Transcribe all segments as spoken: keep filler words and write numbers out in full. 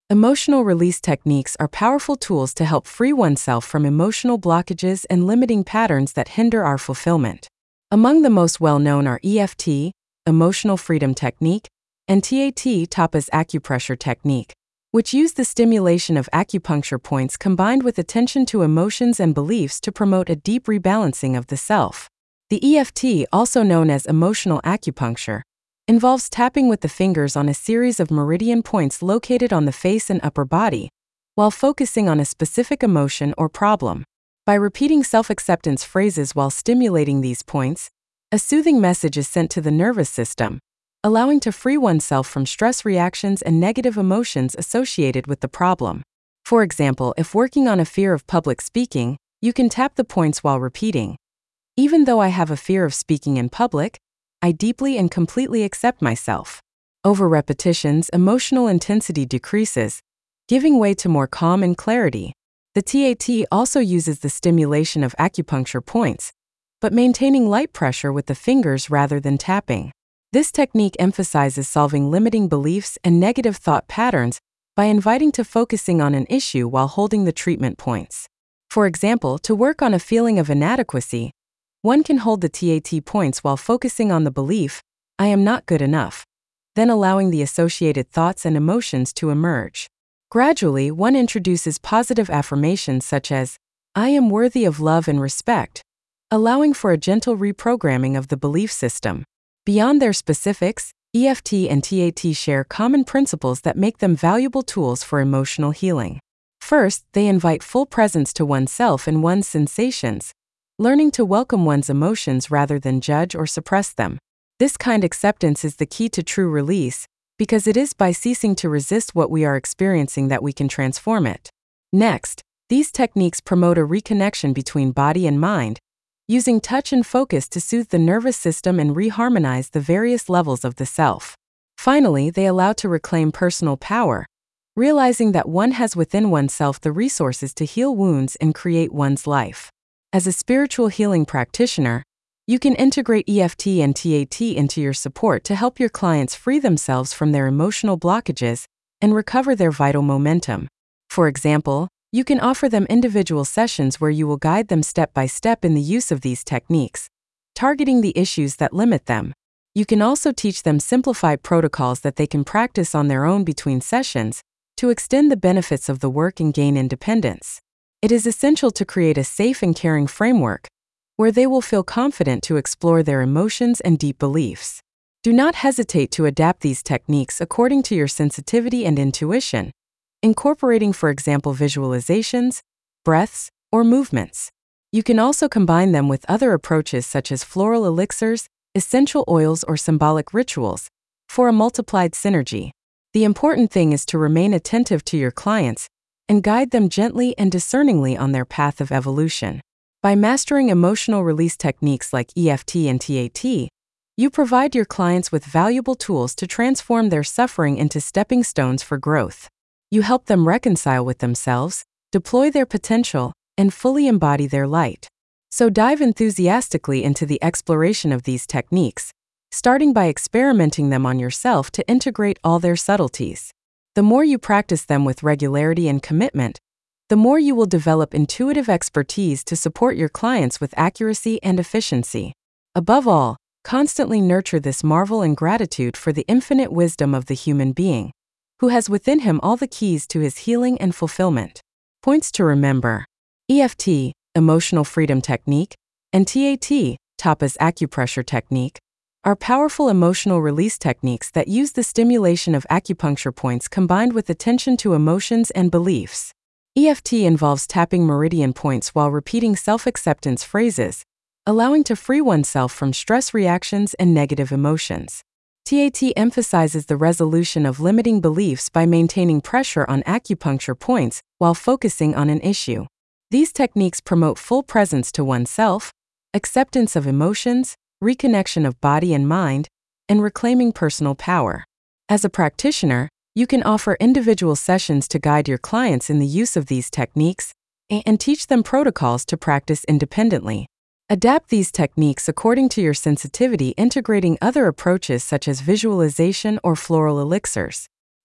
Emotional release techniques are powerful tools to help free oneself from emotional blockages and limiting patterns that hinder our fulfillment. Among the most well-known are E F T, Emotional Freedom Technique, and T A T, Tapas Acupressure Technique, which use the stimulation of acupuncture points combined with attention to emotions and beliefs to promote a deep rebalancing of the self. The E F T, also known as emotional acupuncture, involves tapping with the fingers on a series of meridian points located on the face and upper body, while focusing on a specific emotion or problem. By repeating self-acceptance phrases while stimulating these points, a soothing message is sent to the nervous system, allowing to free oneself from stress reactions and negative emotions associated with the problem. For example, if working on a fear of public speaking, you can tap the points while repeating, "Even though I have a fear of speaking in public, I deeply and completely accept myself." Over repetitions, emotional intensity decreases, giving way to more calm and clarity. The T A T also uses the stimulation of acupuncture points, but maintaining light pressure with the fingers rather than tapping. This technique emphasizes solving limiting beliefs and negative thought patterns by inviting to focusing on an issue while holding the treatment points. For example, to work on a feeling of inadequacy, one can hold the T A T points while focusing on the belief, "I am not good enough," then allowing the associated thoughts and emotions to emerge. Gradually, one introduces positive affirmations such as, "I am worthy of love and respect," allowing for a gentle reprogramming of the belief system. Beyond their specifics, E F T and T A T share common principles that make them valuable tools for emotional healing. First, they invite full presence to oneself and one's sensations, learning to welcome one's emotions rather than judge or suppress them. This kind acceptance is the key to true release, because it is by ceasing to resist what we are experiencing that we can transform it. Next, these techniques promote a reconnection between body and mind, using touch and focus to soothe the nervous system and reharmonize the various levels of the self. Finally, they allow to reclaim personal power, realizing that one has within oneself the resources to heal wounds and create one's life. As a spiritual healing practitioner, you can integrate E F T and T A T into your support to help your clients free themselves from their emotional blockages and recover their vital momentum. For example, you can offer them individual sessions where you will guide them step by step in the use of these techniques, targeting the issues that limit them. You can also teach them simplified protocols that they can practice on their own between sessions to extend the benefits of the work and gain independence. It is essential to create a safe and caring framework where they will feel confident to explore their emotions and deep beliefs. Do not hesitate to adapt these techniques according to your sensitivity and intuition, incorporating, for example, visualizations, breaths, or movements. You can also combine them with other approaches such as floral elixirs, essential oils, or symbolic rituals for a multiplied synergy. The important thing is to remain attentive to your clients and guide them gently and discerningly on their path of evolution. By mastering emotional release techniques like E F T and T A T, you provide your clients with valuable tools to transform their suffering into stepping stones for growth. You help them reconcile with themselves, deploy their potential, and fully embody their light. So dive enthusiastically into the exploration of these techniques, starting by experimenting them on yourself to integrate all their subtleties. The more you practice them with regularity and commitment, the more you will develop intuitive expertise to support your clients with accuracy and efficiency. Above all, constantly nurture this marvel and gratitude for the infinite wisdom of the human being, who has within him all the keys to his healing and fulfillment. Points to remember: E F T, Emotional Freedom Technique, and T A T, Tapas Acupressure Technique, are powerful emotional release techniques that use the stimulation of acupuncture points combined with attention to emotions and beliefs. E F T involves tapping meridian points while repeating self-acceptance phrases, allowing to free oneself from stress reactions and negative emotions. T A T emphasizes the resolution of limiting beliefs by maintaining pressure on acupuncture points while focusing on an issue. These techniques promote full presence to oneself, acceptance of emotions, reconnection of body and mind, and reclaiming personal power. As a practitioner, you can offer individual sessions to guide your clients in the use of these techniques and teach them protocols to practice independently. Adapt these techniques according to your sensitivity, integrating other approaches such as visualization or floral elixirs.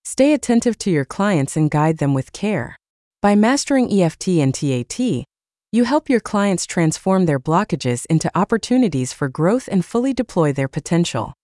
Stay attentive to your clients and guide them with care. By mastering E F T and T A T, you help your clients transform their blockages into opportunities for growth and fully deploy their potential.